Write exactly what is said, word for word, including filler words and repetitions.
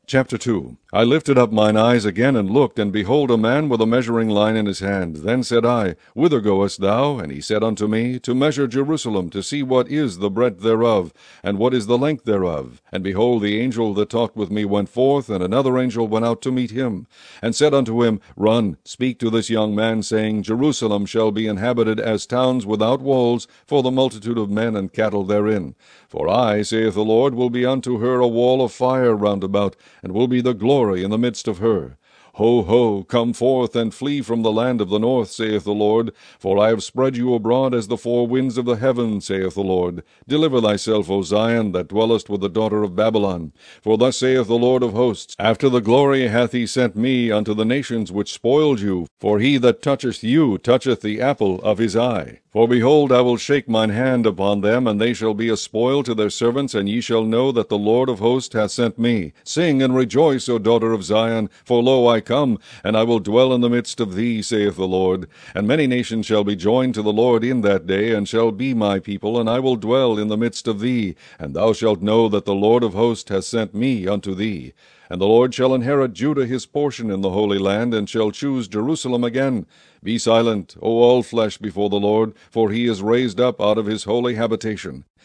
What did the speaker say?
Chapter two. I lifted up mine eyes again, and looked, and behold a man with a measuring line in his hand. Then said I, Whither goest thou? And he said unto me, To measure Jerusalem, to see what is the breadth thereof, and what is the length thereof. And behold, the angel that talked with me went forth, and another angel went out to meet him, and said unto him, Run, speak to this young man, saying, Jerusalem shall be inhabited as towns without walls, for the multitude of men and cattle therein. For I, saith the Lord, will be unto her a wall of fire round about, and will be the glory in the midst of her. Ho, ho, come forth, and flee from the land of the north, saith the Lord, for I have spread you abroad as the four winds of the heaven, saith the Lord. Deliver thyself, O Zion, that dwellest with the daughter of Babylon. For thus saith the Lord of hosts, After the glory hath he sent me unto the nations which spoiled you, for he that toucheth you toucheth the apple of his eye. For behold, I will shake mine hand upon them, and they shall be a spoil to their servants, and ye shall know that the Lord of hosts hath sent me. Sing and rejoice, O daughter of Zion, for lo, I come, and I will dwell in the midst of thee, saith the Lord. And many nations shall be joined to the Lord in that day, and shall be my people, and I will dwell in the midst of thee. And thou shalt know that the Lord of hosts hath sent me unto thee. And the Lord shall inherit Judah his portion in the Holy Land, and shall choose Jerusalem again. Be silent, O all flesh, before the Lord, for he is raised up out of his holy habitation.